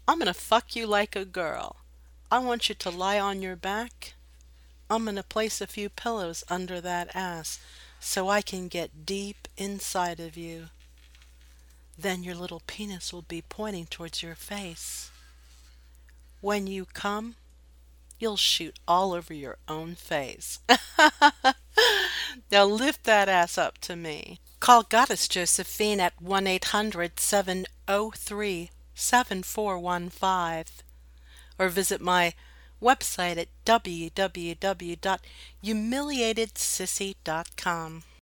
I'm gonna fuck you like a girl. I want you to lie on your back. I'm gonna place a few pillows under that ass so I can get deep inside of you. Then your little penis will be pointing towards your face. When you come, you'll shoot all over your own face. Now lift that ass up to me. Call Goddess Josephine at 1-800-703-7415 or visit my website at www.humiliatedsissy.com.